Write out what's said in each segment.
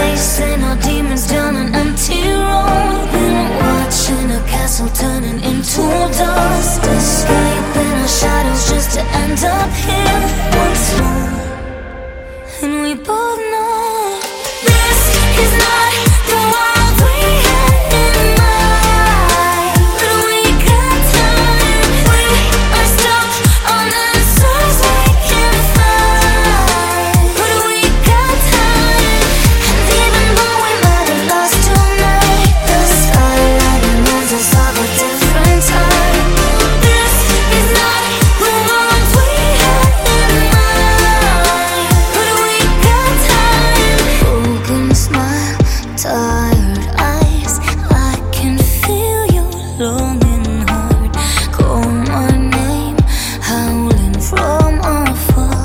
facing our demons down an empty road. Been watching a castle turning into dust, escaping our shadows just to end up here once more. And we both know this is not the world we had in mind. But we got time, we are stuck on answers we can't find. But we got time, and even though we might have lost tonight, the skyline reminds us of a different time. This is not the world we had in mind. But we got time. Broken smile, tired eyes, I can feel your longing heart. Call my name, howling from afar.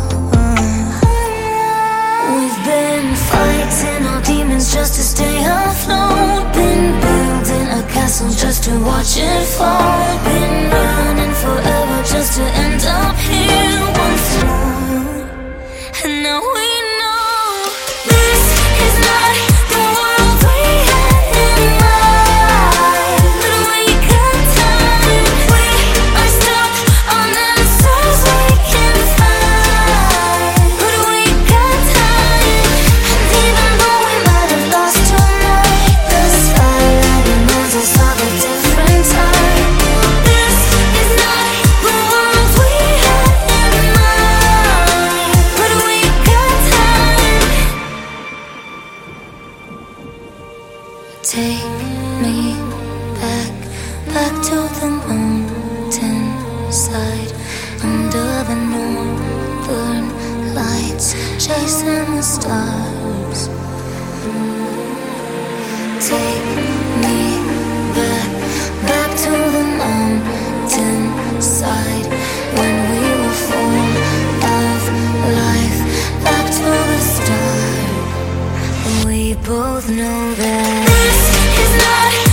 We've been fighting our demons just to stay afloat. Been building a castle just to watch it fall. Been running forever just to end up here once more. And now we know this is not the world we had in mind. But we got time, we are stuck on answers we can't find. But we got time, and even though we might have lost tonight, the skyline reminds us of a different time. This is not the world we had in mind. But we got time. Take me back, back to the mountain side, under the northern lights, chasing the stars. Take me back, back to the mountain side, when we were full of life, back to the start. We both know that this is not